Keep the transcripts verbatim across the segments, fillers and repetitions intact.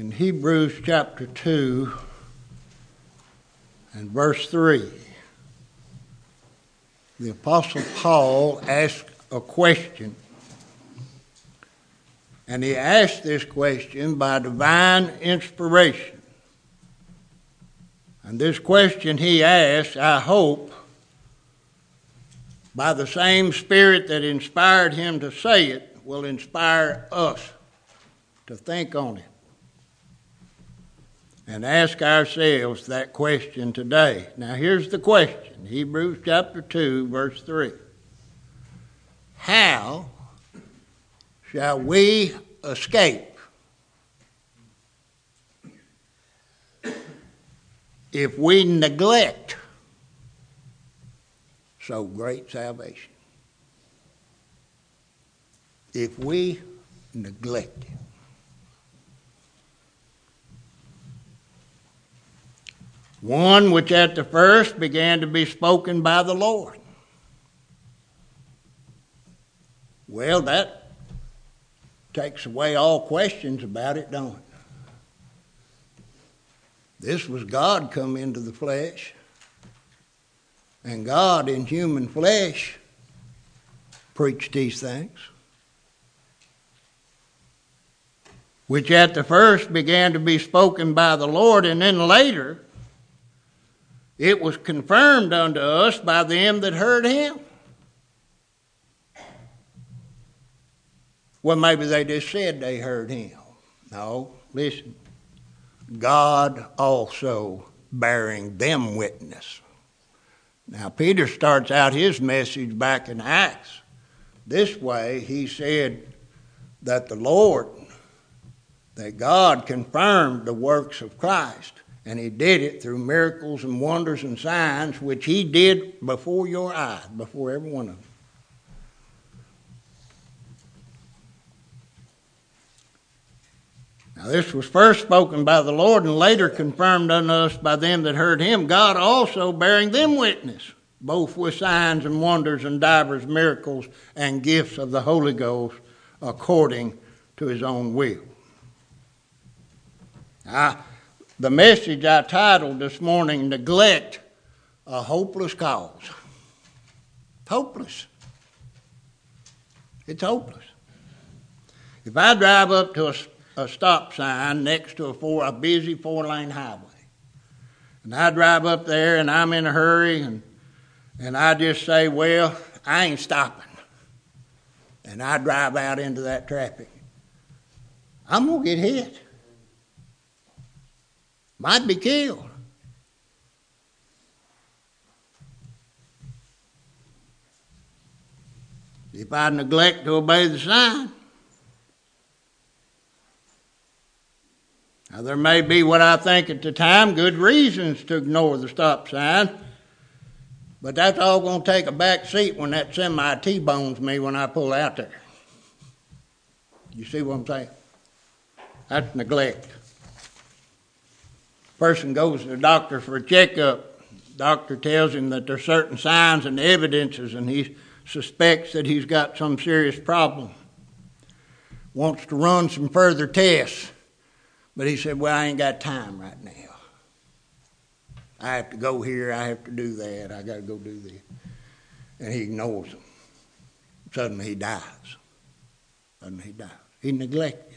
in Hebrews chapter two and verse three, the Apostle Paul asked a question. And he asked this question by divine inspiration. And this question he asked, I hope, by the same Spirit that inspired him to say it, will inspire us to think on it and ask ourselves that question today. Now here's the question, Hebrews chapter two, verse three. How shall we escape if we neglect so great salvation? If we neglect it. One which at the first began to be spoken by the Lord. Well, that takes away all questions about it, don't it? This was God come into the flesh. And God in human flesh preached these things. Which at the first began to be spoken by the Lord, and then later it was confirmed unto us by them that heard him. Well, maybe they just said they heard him. No, listen. God also bearing them witness. Now, Peter starts out his message back in Acts. This way, he said that the Lord, that God confirmed the works of Christ, and he did it through miracles and wonders and signs, which he did before your eyes, before every one of them. Now, this was first spoken by the Lord and later confirmed unto us by them that heard him, God also bearing them witness, both with signs and wonders and divers miracles and gifts of the Holy Ghost according to his own will. I, the message I titled this morning, Neglect, a Hopeless Cause. It's hopeless. It's hopeless. If I drive up to a a stop sign next to a, four, a busy four-lane highway. And I drive up there and I'm in a hurry and, and I just say, well, I ain't stopping. And I drive out into that traffic. I'm going to get hit. Might be killed. If I neglect to obey the sign. Now, there may be what I think at the time good reasons to ignore the stop sign, but that's all going to take a back seat when that semi T-bones me when I pull out there. You see what I'm saying? That's neglect. Person goes to the doctor for a checkup. The doctor tells him that there's certain signs and evidences, and he suspects that he's got some serious problem. Wants to run some further tests. But he said, well, I ain't got time right now. I have to go here, I have to do that, I got to go do this. And he ignores them. Suddenly he dies. Suddenly he dies. He neglected.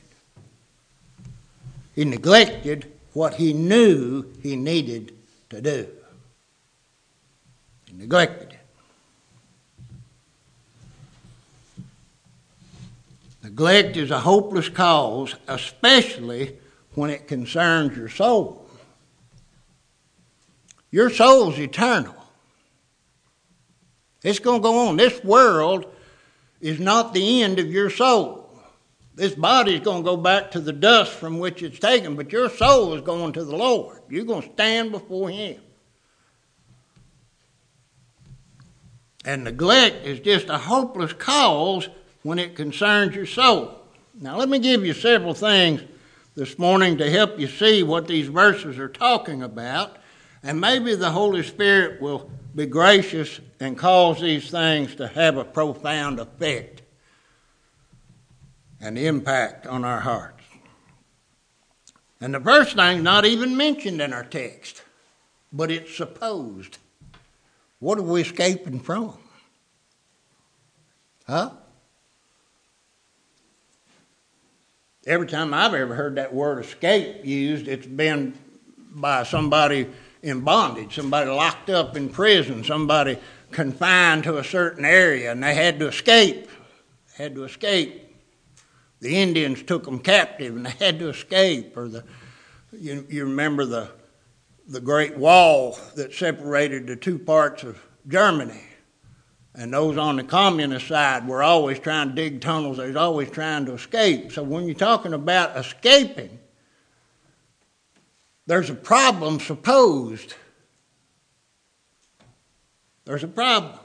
He neglected what he knew he needed to do. He neglected it. Neglect is a hopeless cause, especially when it concerns your soul. Your soul's eternal. It's going to go on. This world is not the end of your soul. This body's going to go back to the dust from which it's taken, but your soul is going to the Lord. You're going to stand before him. And neglect is just a hopeless cause when it concerns your soul. Now, let me give you several things this morning to help you see what these verses are talking about, and maybe the Holy Spirit will be gracious and cause these things to have a profound effect and impact on our hearts. And the first thing's not even mentioned in our text, but it's supposed. What are we escaping from? Huh? Every time I've ever heard that word escape used, it's been by somebody in bondage, somebody locked up in prison, somebody confined to a certain area, and they had to escape. They had to escape. The Indians took them captive, and they had to escape. Or the you, you remember the the Great Wall that separated the two parts of Germany, and those on the communist side were always trying to dig tunnels. They was always trying to escape. So when you're talking about escaping, there's a problem supposed. There's a problem.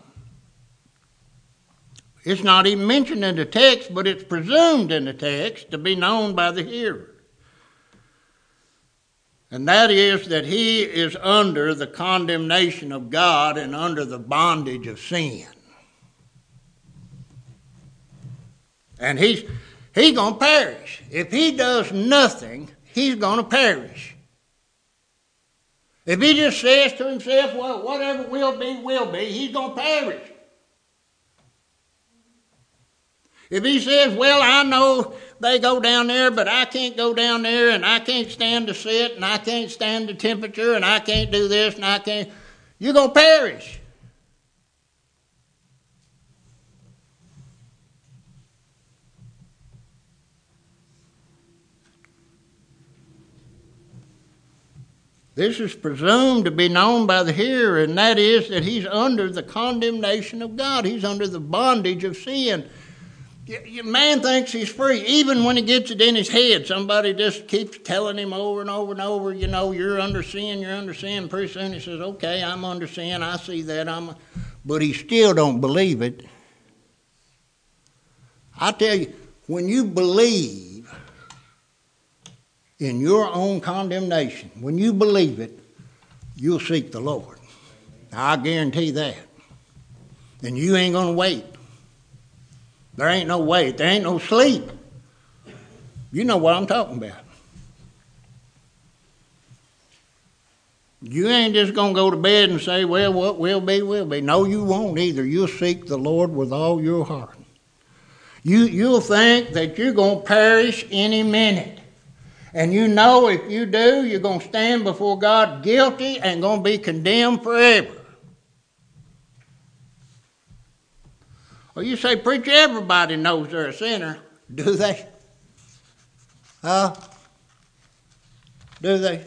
It's not even mentioned in the text, but it's presumed in the text to be known by the hearer. And that is that he is under the condemnation of God and under the bondage of sin. And he's, he's going to perish. If he does nothing, he's going to perish. If he just says to himself, well, whatever will be, will be, he's going to perish. If he says, well, I know they go down there, but I can't go down there, and I can't stand to sit, and I can't stand the temperature, and I can't do this, and I can't, you're going to perish. This is presumed to be known by the hearer, and that is that he's under the condemnation of God. He's under the bondage of sin. Man thinks he's free, even when he gets it in his head. Somebody just keeps telling him over and over and over, you know, you're under sin, you're under sin. Pretty soon he says, okay, I'm under sin, I see that. I'm, but he still don't believe it. I tell you, when you believe in your own condemnation, when you believe it, you'll seek the Lord. I guarantee that. And you ain't going to wait. There ain't no wait. There ain't no sleep. You know what I'm talking about. You ain't just going to go to bed and say, well, what will be, will be. No, you won't either. You'll seek the Lord with all your heart. You, you'll think that you're going to perish any minute. And you know if you do, you're going to stand before God guilty and going to be condemned forever. Well, you say, preacher, everybody knows they're a sinner. Do they? Huh? Do they?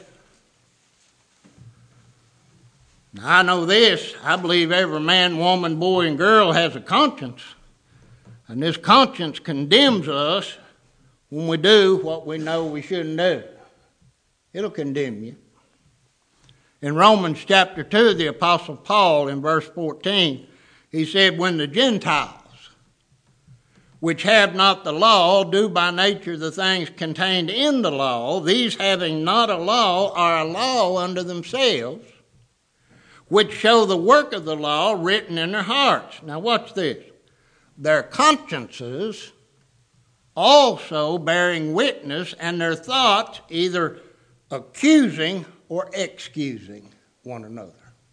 Now, I know this. I believe every man, woman, boy, and girl has a conscience. And this conscience condemns us when we do what we know we shouldn't do. It'll condemn you. In Romans chapter two, the Apostle Paul, in verse fourteen, he said, when the Gentiles, which have not the law, do by nature the things contained in the law, these having not a law are a law unto themselves, which show the work of the law written in their hearts. Now watch this. Their consciences also bearing witness, and their thoughts either accusing or excusing one another.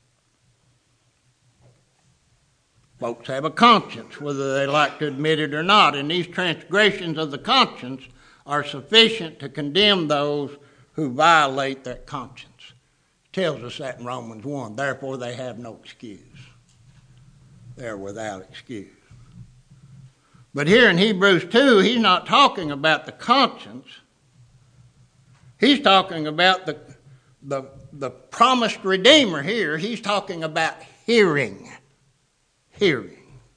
Folks have a conscience, whether they like to admit it or not, and these transgressions of the conscience are sufficient to condemn those who violate that conscience. It tells us that in Romans one. Therefore, they have no excuse. They're without excuse. But here in Hebrews two, he's not talking about the conscience. He's talking about the, the, the promised Redeemer here. He's talking about hearing. Hearing.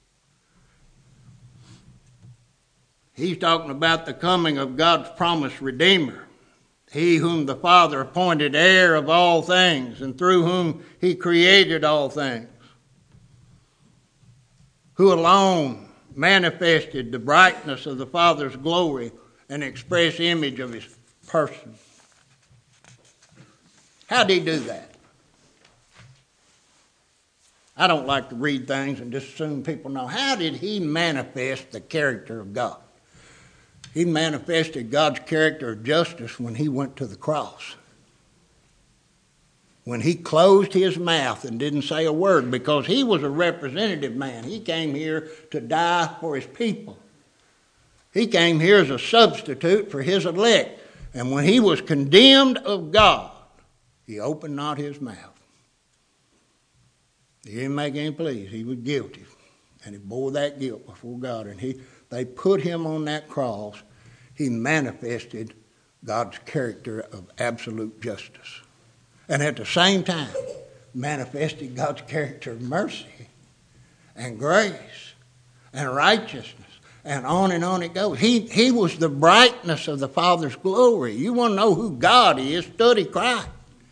He's talking about the coming of God's promised Redeemer. He whom the Father appointed heir of all things, and through whom he created all things. Who alone manifested the brightness of the Father's glory and express image of his person. How did he do that? I don't like to read things and just assume people know. How did he manifest the character of God? He manifested God's character of justice when he went to the cross. When he closed his mouth and didn't say a word, because he was a representative man. He came here to die for his people. He came here as a substitute for his elect. And when he was condemned of God, he opened not his mouth. He didn't make any pleas. He was guilty. And he bore that guilt before God. And he, they put him on that cross. He manifested God's character of absolute justice. And at the same time, manifested God's character of mercy and grace and righteousness. And on and on it goes. He, he was the brightness of the Father's glory. You want to know who God is? Study Christ.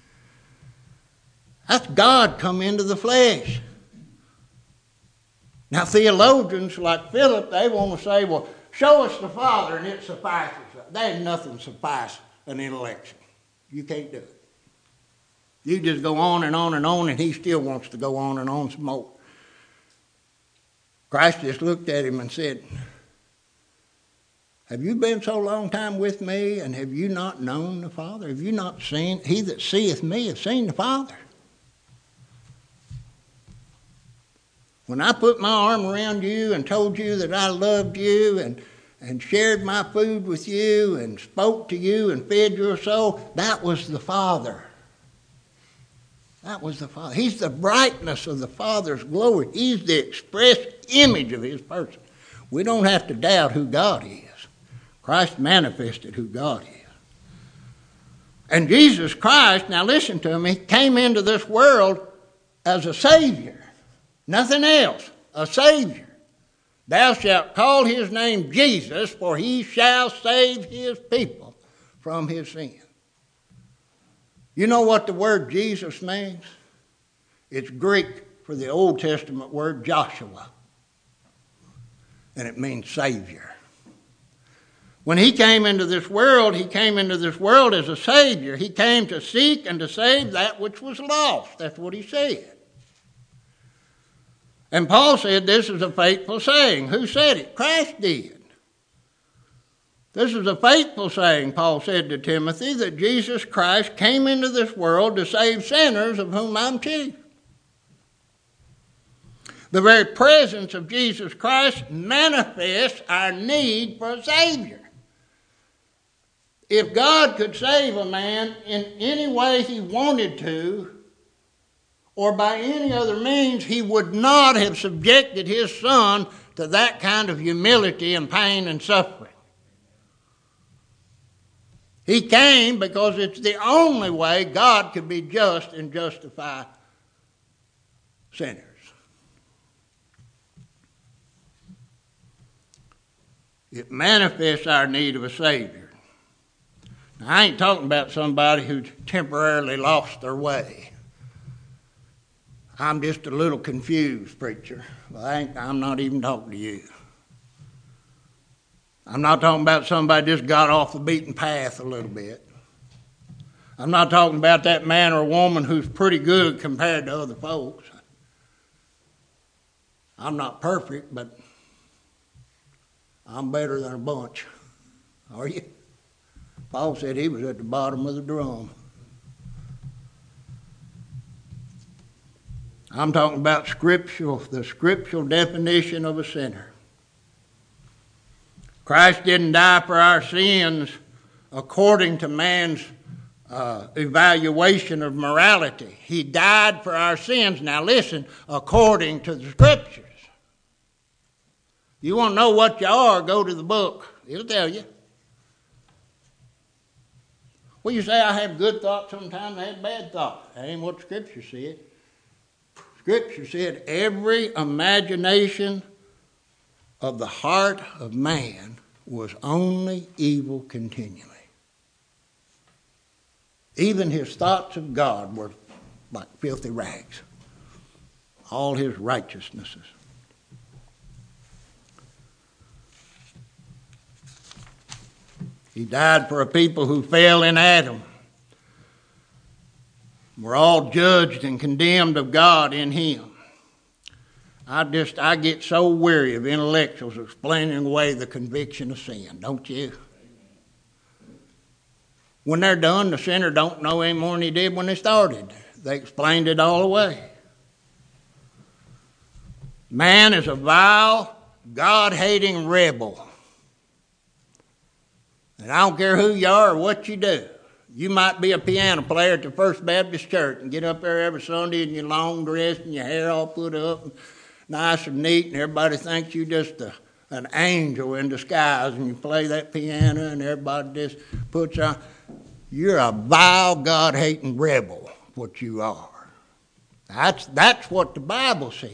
That's God come into the flesh. Now theologians like Philip, they want to say, well, show us the Father and it suffices. There ain't nothing suffice an intellection. You can't do it. You just go on and on and on, and he still wants to go on and on some more. Christ just looked at him and said, have you been so long time with me, and have you not known the Father? Have you not seen? He that seeth me hath seen the Father. When I put my arm around you and told you that I loved you and, and shared my food with you and spoke to you and fed your soul, that was the Father. That was the Father. He's the brightness of the Father's glory. He's the express image of his person. We don't have to doubt who God is. Christ manifested who God is. And Jesus Christ, now listen to me, came into this world as a Savior. Nothing else. A Savior. Thou shalt call his name Jesus, for he shall save his people from his sins. You know what the word Jesus means? It's Greek for the Old Testament word Joshua. And it means Savior. When he came into this world, he came into this world as a Savior. He came to seek and to save that which was lost. That's what he said. And Paul said this is a faithful saying. Who said it? Christ did. This is a faithful saying, Paul said to Timothy, that Jesus Christ came into this world to save sinners, of whom I'm chief. The very presence of Jesus Christ manifests our need for a Savior. If God could save a man in any way he wanted to, or by any other means, he would not have subjected his Son to that kind of humility and pain and suffering. He came because it's the only way God could be just and justify sinners. It manifests our need of a Savior. Now, I ain't talking about somebody who's temporarily lost their way. I'm just a little confused, preacher. Well, I ain't, I'm not even talking to you. I'm not talking about somebody just got off the beaten path a little bit. I'm not talking about that man or woman who's pretty good compared to other folks. I'm not perfect, but I'm better than a bunch. Are you? Paul said he was at the bottom of the drum. I'm talking about scriptural, the scriptural definition of a sinner. Christ didn't die for our sins according to man's uh, evaluation of morality. He died for our sins, now listen, according to the Scriptures. You want to know what you are, go to the book. It'll tell you. Well, you say, I have good thoughts sometimes, I have bad thoughts. That ain't what Scripture said. Scripture said every imagination of the heart of man was only evil continually. Even his thoughts of God were like filthy rags. All his righteousnesses. He died for a people who fell in Adam. We're all judged and condemned of God in him. I just, I get so weary of intellectuals explaining away the conviction of sin, don't you? When they're done, the sinner don't know any more than he did when they started. They explained it all away. Man is a vile, God-hating rebel. And I don't care who you are or what you do. You might be a piano player at the First Baptist Church and get up there every Sunday in your long dress and your hair all put up and nice and neat, and everybody thinks you just a, an angel in disguise, and you play that piano and everybody just puts on. You're a vile, God-hating rebel, what you are. That's, that's what the Bible says.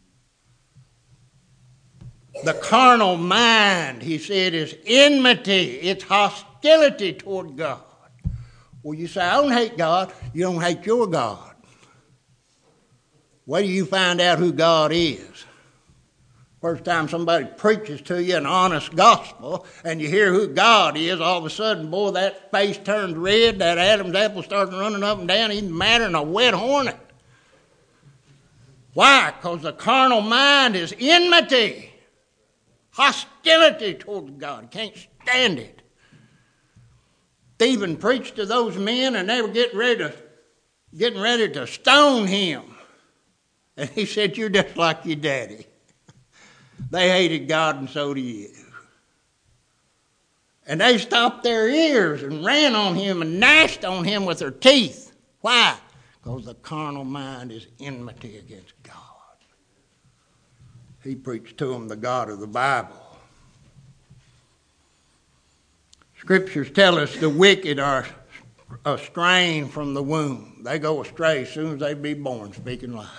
The carnal mind, he said, is enmity. It's hostility toward God. Well, you say, I don't hate God. You don't hate your God. Where do you find out who God is? First time somebody preaches to you an honest gospel and you hear who God is, all of a sudden, boy, that face turns red, that Adam's apple starts running up and down, even madder than a wet hornet. Why? Because the carnal mind is enmity. Hostility toward God. Can't stand it. Stephen preached to those men and they were getting ready to, getting ready to stone him. And he said, you're just like your daddy. They hated God and so do you. And they stopped their ears and ran on him and gnashed on him with their teeth. Why? Because the carnal mind is enmity against God. He preached to them the God of the Bible. Scriptures tell us the wicked are estranged from the womb. They go astray as soon as they be born, speaking lies.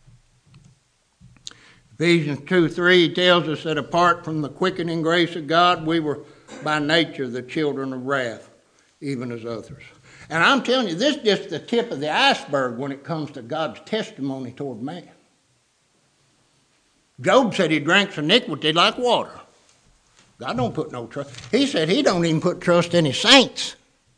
Ephesians two three tells us that apart from the quickening grace of God, we were by nature the children of wrath, even as others. And I'm telling you, this is just the tip of the iceberg when it comes to God's testimony toward man. Job said he drinks iniquity like water. God don't put no trust. He said he don't even put trust in his saints.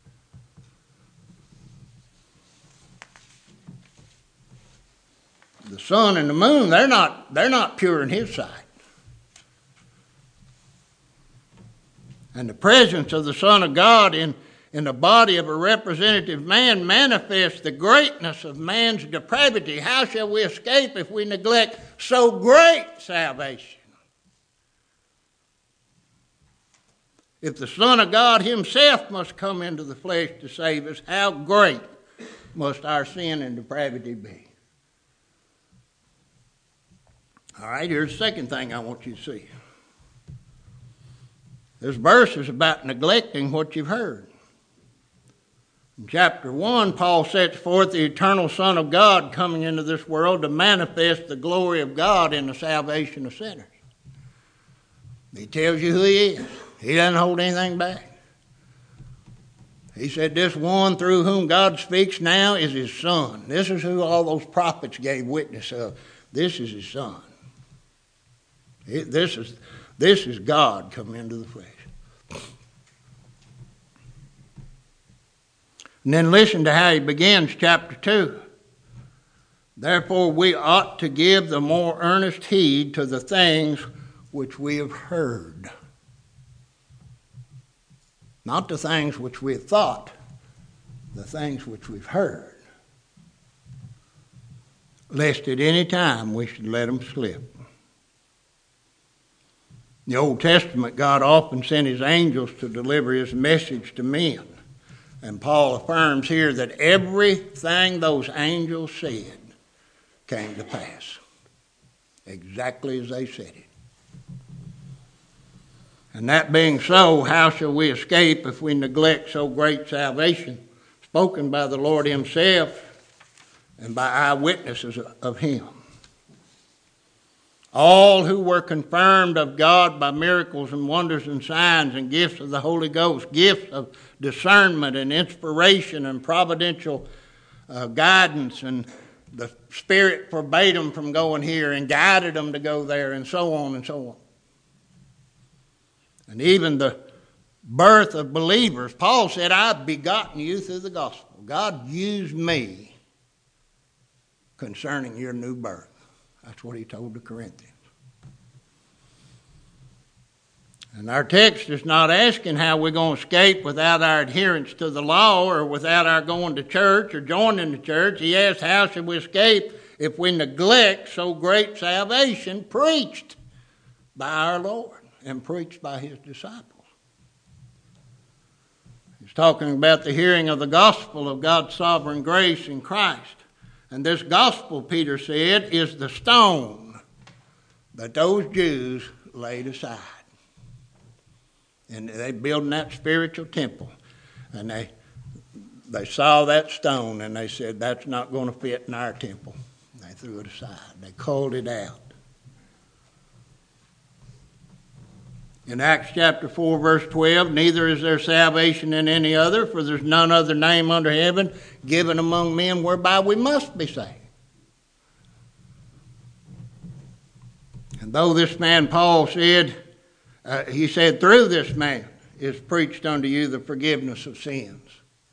The sun and the moon, they're not, they're not pure in his sight. And the presence of the Son of God in, in the body of a representative man manifests the greatness of man's depravity. How shall we escape if we neglect so great salvation? If the Son of God himself must come into the flesh to save us, how great must our sin and depravity be? All right, here's the second thing I want you to see. This verse is about neglecting what you've heard. In chapter one, Paul sets forth the eternal Son of God coming into this world to manifest the glory of God in the salvation of sinners. He tells you who he is. He doesn't hold anything back. He said this one through whom God speaks now is his Son. This is who all those prophets gave witness of. This is his Son. It, this is this is God come into the flesh. And then listen to how he begins chapter two. Therefore we ought to give the more earnest heed to the things which we have heard. Not the things which we have thought, the things which we've heard. Lest at any time we should let them slip. In the Old Testament, God often sent his angels to deliver his message to men. And Paul affirms here that everything those angels said came to pass. Exactly as they said it. And that being so, how shall we escape if we neglect so great salvation spoken by the Lord himself and by eyewitnesses of him? All who were confirmed of God by miracles and wonders and signs and gifts of the Holy Ghost, gifts of discernment and inspiration and providential uh, guidance, and the Spirit forbade them from going here and guided them to go there, and so on and so on. And even the birth of believers, Paul said, I've begotten you through the gospel. God used me concerning your new birth. That's what he told the Corinthians. And our text is not asking how we're going to escape without our adherence to the law or without our going to church or joining the church. He asks how should we escape if we neglect so great salvation preached by our Lord and preached by his disciples. He's talking about the hearing of the gospel of God's sovereign grace in Christ. And this gospel, Peter said, is the stone that those Jews laid aside. And they building that spiritual temple. And they they saw that stone and they said, that's not going to fit in our temple. And they threw it aside. They called it out. In Acts chapter four, verse twelve, neither is there salvation in any other, for there's none other name under heaven given among men whereby we must be saved. And though this man Paul said, Uh, he said, through this man is preached unto you the forgiveness of sins.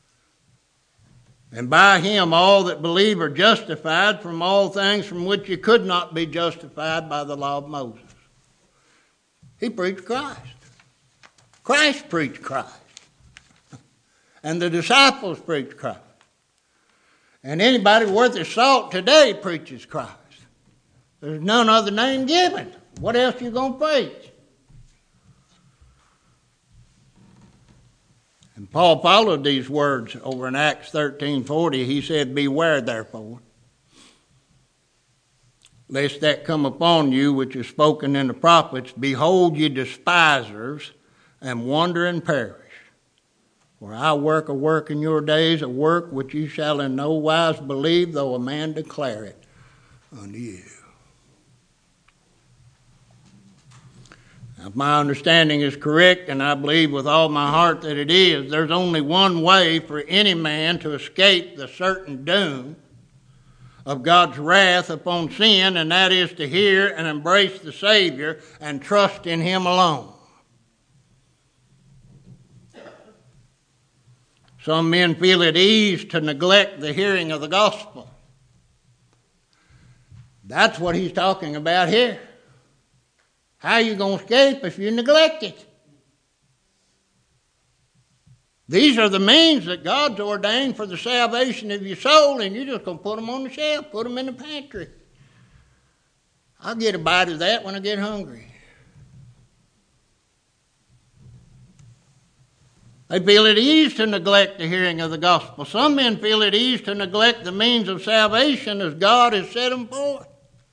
And by him all that believe are justified from all things from which you could not be justified by the law of Moses. He preached Christ. Christ preached Christ. And the disciples preached Christ. And anybody worth his salt today preaches Christ. There's none other name given. What else are you going to preach? And Paul followed these words over in Acts thirteen forty. He said, beware therefore, lest that come upon you which is spoken in the prophets. Behold, ye despisers, and wonder and perish. For I work a work in your days, a work which you shall in no wise believe, though a man declare it unto you. If my understanding is correct, and I believe with all my heart that it is, there's only one way for any man to escape the certain doom of God's wrath upon sin, and that is to hear and embrace the Savior and trust in him alone. Some men feel at ease to neglect the hearing of the gospel. That's what he's talking about here. How are you going to escape if you neglect it? These are the means that God's ordained for the salvation of your soul, and you're just going to put them on the shelf, put them in the pantry. I'll get a bite of that when I get hungry. They feel at ease to neglect the hearing of the gospel. Some men feel at ease to neglect the means of salvation as God has set them forth.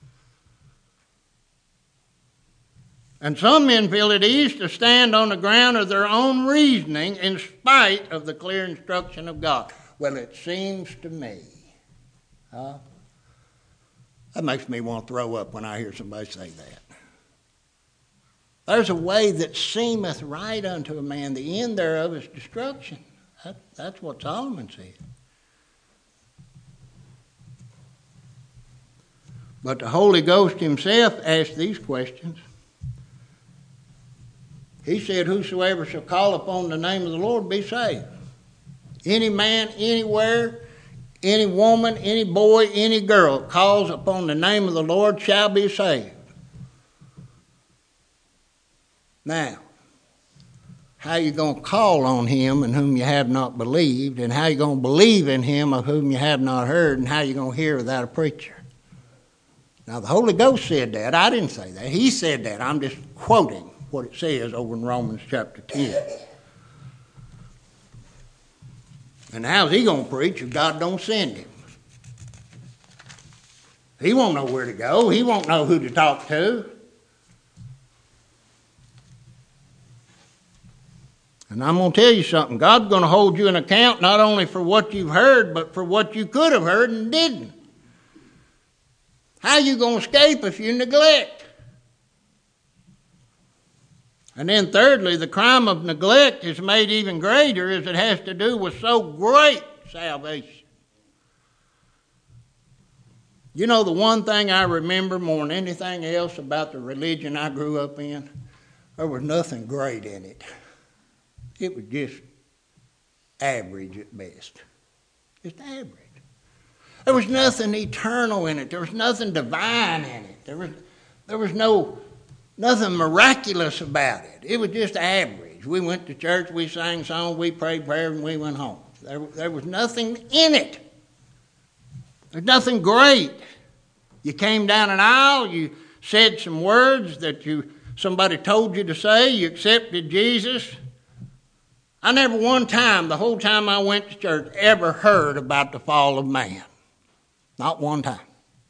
And some men feel at ease to stand on the ground of their own reasoning in spite of the clear instruction of God. Well, it seems to me. Huh? That makes me want to throw up when I hear somebody say that. There's a way that seemeth right unto a man. The end thereof is destruction. That, that's what Solomon said. But the Holy Ghost himself asked these questions. He said, whosoever shall call upon the name of the Lord be saved. Any man, anywhere, any woman, any boy, any girl calls upon the name of the Lord shall be saved. Now, how are you going to call on him in whom you have not believed, and how are you going to believe in him of whom you have not heard, and how are you going to hear without a preacher? Now, the Holy Ghost said that. I didn't say that. He said that. I'm just quoting what it says over in Romans chapter ten. And how's he going to preach if God don't send him? He won't know where to go. He won't know who to talk to. And I'm going to tell you something. God's going to hold you in account not only for what you've heard, but for what you could have heard and didn't. How are you going to escape if you neglect? And then thirdly, the crime of neglect is made even greater as it has to do with so great salvation. You know, the one thing I remember more than anything else about the religion I grew up in, there was nothing great in it. It was just average at best. Just average. There was nothing eternal in it. There was nothing divine in it. There was, there was no nothing miraculous about it. It was just average. We went to church, we sang songs, we prayed prayers, and we went home. There, there was nothing in it. There's nothing great. You came down an aisle, you said some words that you somebody told you to say, you accepted Jesus. I never one time, the whole time I went to church, ever heard about the fall of man. Not one time.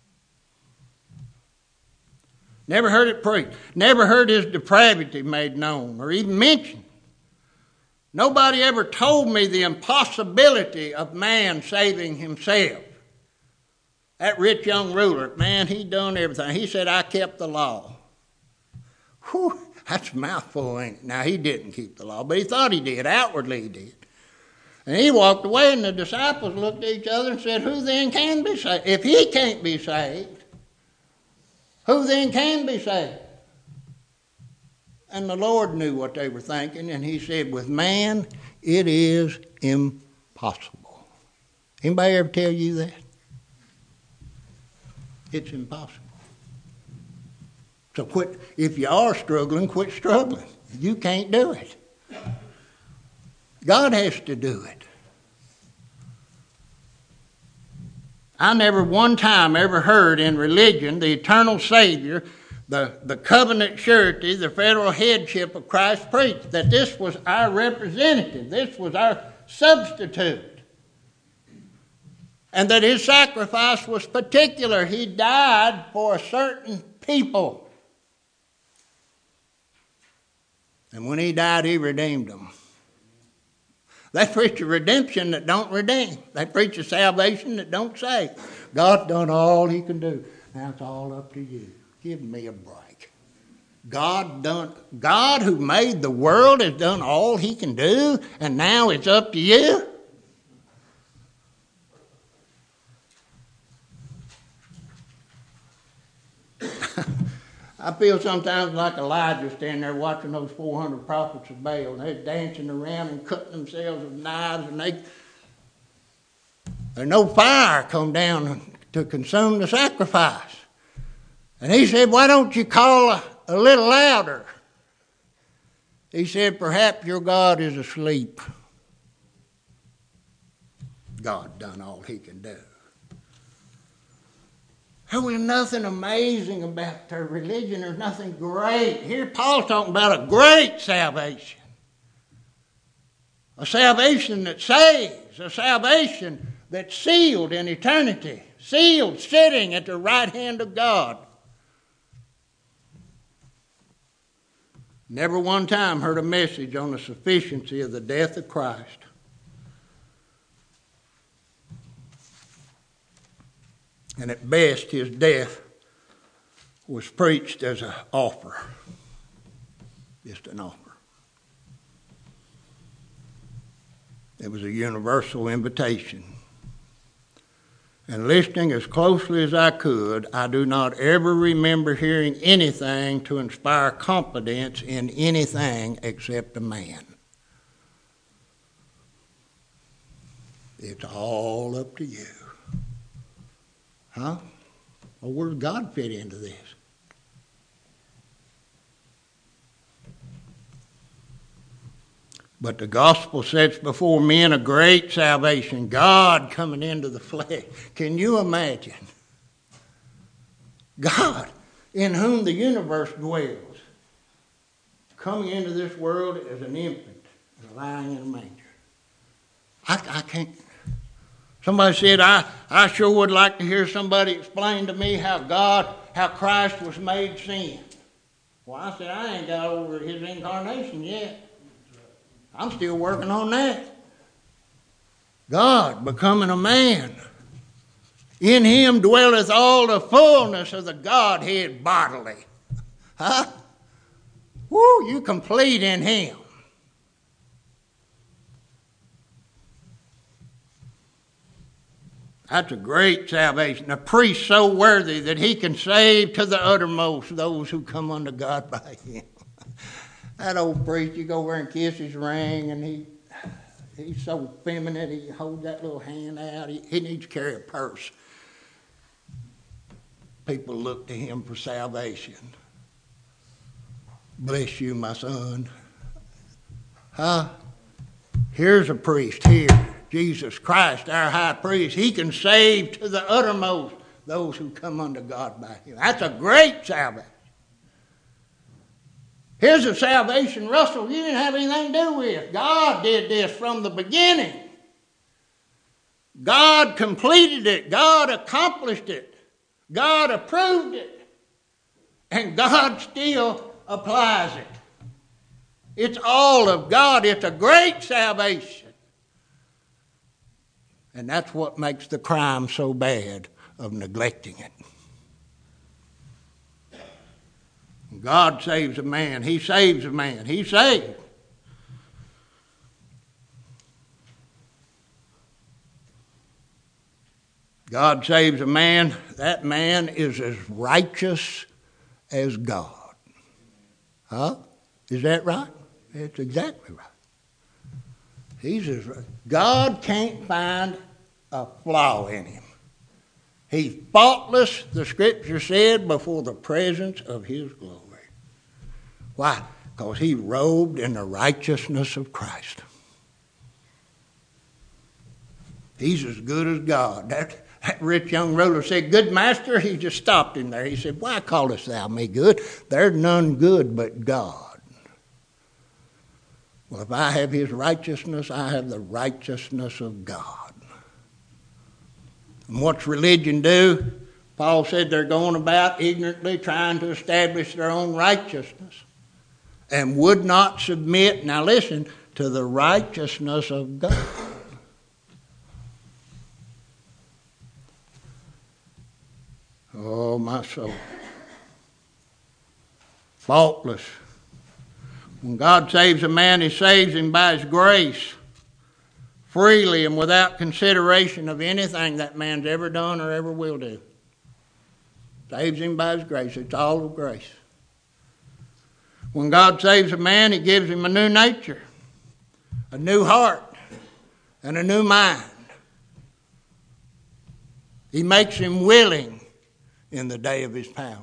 Never heard it preached. Never heard his depravity made known or even mentioned. Nobody ever told me the impossibility of man saving himself. That rich young ruler, man, he done everything. He said, I kept the law. Whew, that's a mouthful, ain't it? Now, he didn't keep the law, but he thought he did. Outwardly, he did. And he walked away, and the disciples looked at each other and said, who then can be saved? If he can't be saved, who then can be saved? And the Lord knew what they were thinking, and he said, with man, it is impossible. Anybody ever tell you that? It's impossible. So quit, if you are struggling, quit struggling. You can't do it. God has to do it. I never one time ever heard in religion the eternal Savior, the, the covenant surety, the federal headship of Christ preached, that this was our representative, this was our substitute. And that his sacrifice was particular. He died for a certain people. And when he died, he redeemed them. They preach a redemption that don't redeem. They preach a salvation that don't save. God's done all he can do. Now it's all up to you. Give me a break. God done. God who made the world has done all he can do, and now it's up to you? I feel sometimes like Elijah standing there watching those four hundred prophets of Baal, and they're dancing around and cutting themselves with knives, and they there's no fire come down to consume the sacrifice. And he said, why don't you call a, a little louder? He said, perhaps your God is asleep. God done all he can do. There was nothing amazing about their religion. There's nothing great. Here Paul's talking about a great salvation. A salvation that saves. A salvation that's sealed in eternity. Sealed, sitting at the right hand of God. Never one time heard a message on the sufficiency of the death of Christ. And at best, his death was preached as an offer. Just an offer. It was a universal invitation. And listening as closely as I could, I do not ever remember hearing anything to inspire confidence in anything except a man. It's all up to you. Huh? Well, where does God fit into this? But the gospel sets before men a great salvation, God coming into the flesh. Can you imagine? God, in whom the universe dwells, coming into this world as an infant and lying in a manger. I, I can't... Somebody said, I, I sure would like to hear somebody explain to me how God, how Christ was made sin. Well, I said, I ain't got over his incarnation yet. I'm still working on that. God becoming a man. In him dwelleth all the fullness of the Godhead bodily. Huh? Woo, you complete in him. That's a great salvation. A priest so worthy that he can save to the uttermost those who come unto God by him. That old priest, you go over and kiss his ring, and he he's so feminine, he holds that little hand out. He, he needs to carry a purse. people look to him for salvation. Bless you, my son. Huh? Here's a priest here, Jesus Christ, our high priest. He can save to the uttermost those who come unto God by him. That's a great salvation. Here's a salvation, Russell, you didn't have anything to do with. God did this from the beginning. God completed it. God accomplished it. God approved it. And God still applies it. It's all of God. It's a great salvation. And that's what makes the crime so bad of neglecting it. God saves a man. He saves a man. He's saved. God saves a man. That man is as righteous as God. Huh? Is that right? That's exactly right. He's as right. God can't find a flaw in him. He's faultless, the Scripture said, before the presence of his glory. Why? Because he robed in the righteousness of Christ. He's as good as God. That, that rich young ruler said, "Good master." He just stopped him there. He said, "Why callest thou me good? There's none good but God." Well, if I have his righteousness, I have the righteousness of God. And what's religion do? Paul said they're going about ignorantly trying to establish their own righteousness and would not submit, now listen, to the righteousness of God. Oh, my soul. Faultless. When God saves a man, he saves him by his grace, freely and without consideration of anything that man's ever done or ever will do. Saves him by his grace. It's all of grace. When God saves a man, he gives him a new nature, a new heart, and a new mind. He makes him willing in the day of his power.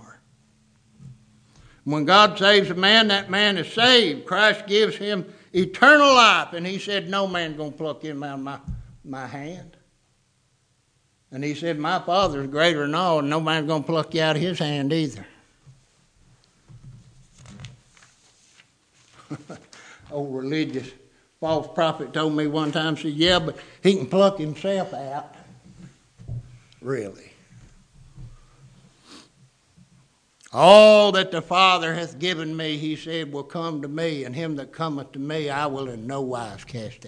When God saves a man, that man is saved. Christ gives him eternal life. And he said, no man's going to pluck him out of my, my hand. And he said, my Father's greater than all, and no man's going to pluck you out of his hand either. Old religious false prophet told me one time, said, yeah, but he can pluck himself out. Really? All that the Father hath given me, he said, will come to me, and him that cometh to me I will in no wise cast out.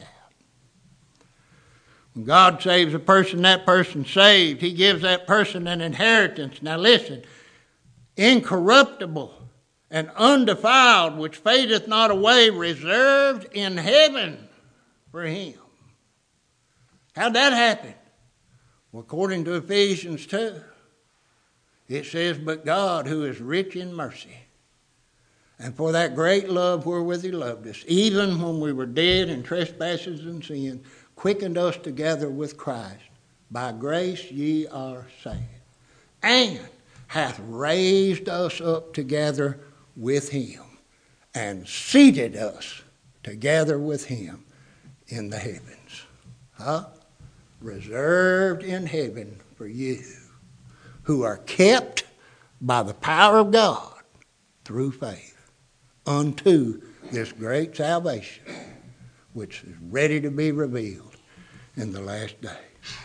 When God saves a person, that person's saved. He gives that person an inheritance. Now listen, incorruptible and undefiled, which fadeth not away, reserved in heaven for him. How'd that happen? Well, according to Ephesians two. It says, but God, who is rich in mercy, and for that great love wherewith he loved us, even when we were dead in trespasses and sins, quickened us together with Christ. By grace ye are saved. And hath raised us up together with him, and seated us together with him in the heavens. Huh? Reserved in heaven for you, who are kept by the power of God through faith unto this great salvation, which is ready to be revealed in the last days.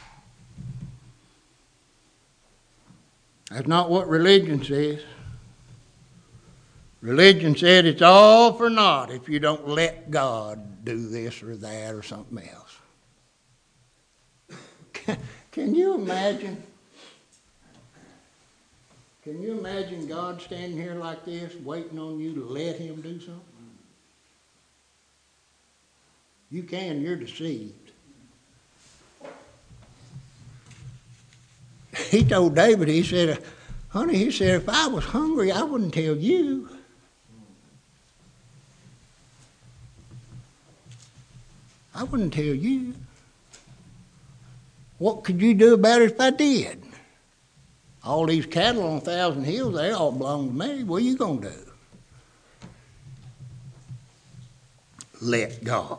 That's not what religion says. Religion said it's all for naught if you don't let God do this or that or something else. Can, can you imagine? Can you imagine God standing here like this, waiting on you to let him do something? You can, you're deceived. He told David, he said, honey, he said, if I was hungry, I wouldn't tell you. I wouldn't tell you. What could you do about it if I did? All these cattle on Thousand Hills, they all belong to me. What are you going to do? Let God.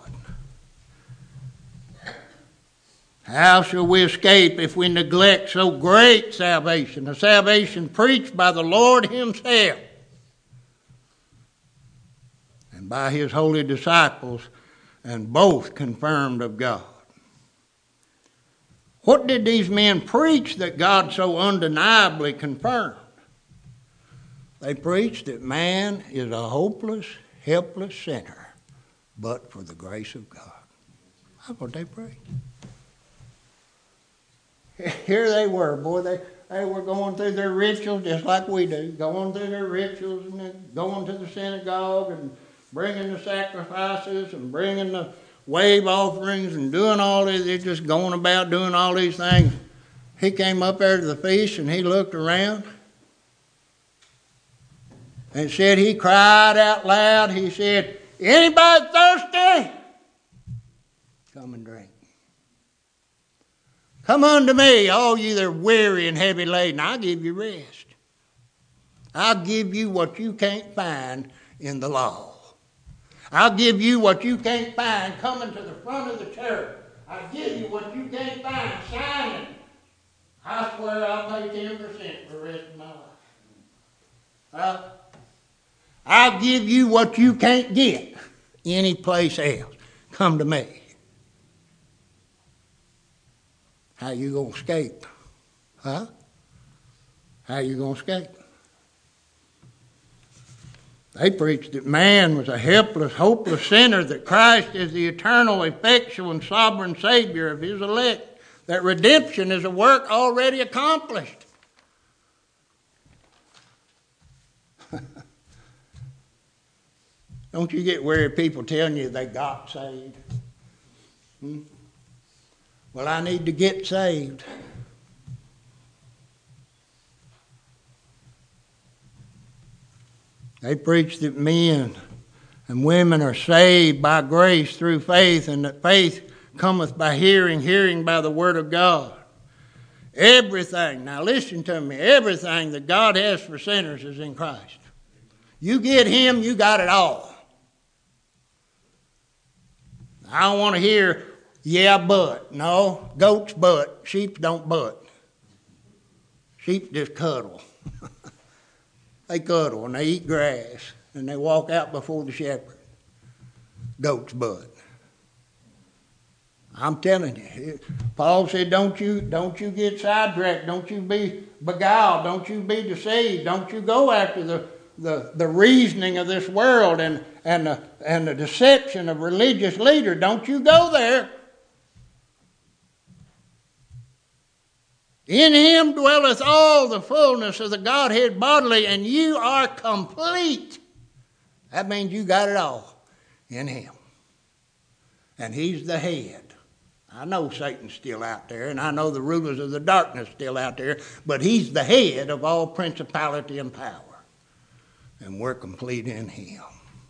How shall we escape if we neglect so great salvation, a salvation preached by the Lord himself and by his holy disciples, and both confirmed of God? What did these men preach that God so undeniably confirmed? They preached that man is a hopeless, helpless sinner, but for the grace of God. That's what they preached. Here they were, boy, they, they were going through their rituals just like we do, going through their rituals and going to the synagogue and bringing the sacrifices and bringing the wave offerings and doing all this. They're just going about doing all these things. He came up there to the feast and he looked around and said, he cried out loud, he said, anybody thirsty? Come and drink. Come unto me, all you that are weary and heavy laden. I'll give you rest. I'll give you what you can't find in the law. I'll give you what you can't find coming to the front of the church. I'll give you what you can't find shining. I swear I'll pay ten percent for the rest of my life. Uh, I'll give you what you can't get any place else. Come to me. How you going to escape? Huh? How you going to escape? They preached that man was a helpless, hopeless sinner, that Christ is the eternal, effectual, and sovereign Savior of his elect, that redemption is a work already accomplished. Don't you get weary of people telling you they got saved? Hmm? Well, I need to get saved. They preach that men and women are saved by grace through faith, and that faith cometh by hearing, hearing by the word of God. Everything, now listen to me, everything that God has for sinners is in Christ. You get him, you got it all. I don't want to hear, yeah, but. No, goats butt. Sheep don't butt. Sheep just cuddle. They cuddle and they eat grass and they walk out before the shepherd. Goats butt. I'm telling you. Paul said, don't you, don't you get sidetracked. Don't you be beguiled. Don't you be deceived. Don't you go after the, the, the reasoning of this world and, and, the, and the deception of religious leaders. Don't you go there. In him dwelleth all the fullness of the Godhead bodily, and you are complete. That means you got it all in him. And he's the head. I know Satan's still out there, and I know the rulers of the darkness still out there, but he's the head of all principality and power. And we're complete in him.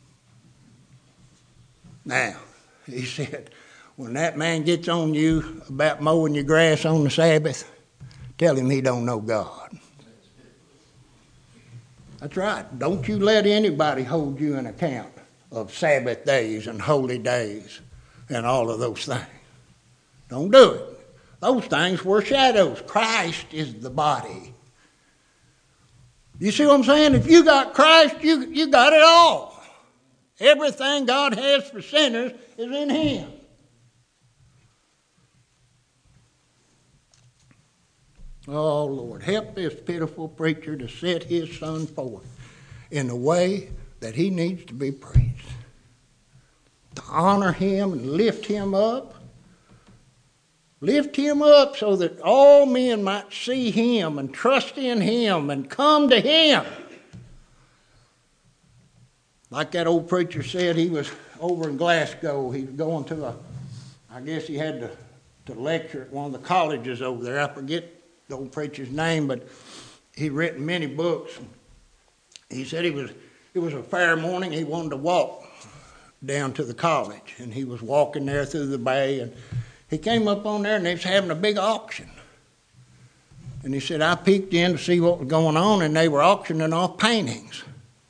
Now, he said, when that man gets on you about mowing your grass on the Sabbath, tell him he don't know God. That's right. Don't you let anybody hold you in account of Sabbath days and holy days and all of those things. Don't do it. Those things were shadows. Christ is the body. You see what I'm saying? If you got Christ, you, you got it all. Everything God has for sinners is in him. Oh, Lord, help this pitiful preacher to set his son forth in the way that he needs to be preached. To honor him and lift him up. Lift him up so that all men might see him and trust in him and come to him. Like that old preacher said, he was over in Glasgow. He was going to a, I guess he had to, to lecture at one of the colleges over there. I forget the old preacher's name, but he'd written many books. He said he was, it was a fair morning. He wanted to walk down to the college, and he was walking there through the bay, and he came up on there, and they was having a big auction. And he said, I peeked in to see what was going on, and they were auctioning off paintings.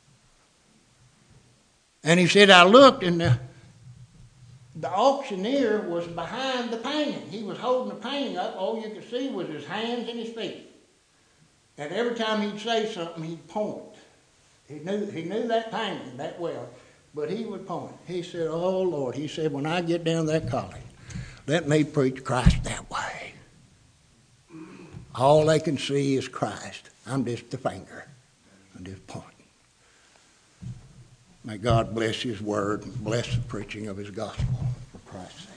And he said, I looked, and the, the auctioneer was behind the painting. He was holding the painting up. All you could see was his hands and his feet. And every time he'd say something, he'd point. He knew, he knew that painting that well, but he would point. He said, oh, Lord, he said, when I get down to that college, let me preach Christ that way. All they can see is Christ. I'm just the finger. I'm just pointing. May God bless his word and bless the preaching of his gospel for Christ's sake.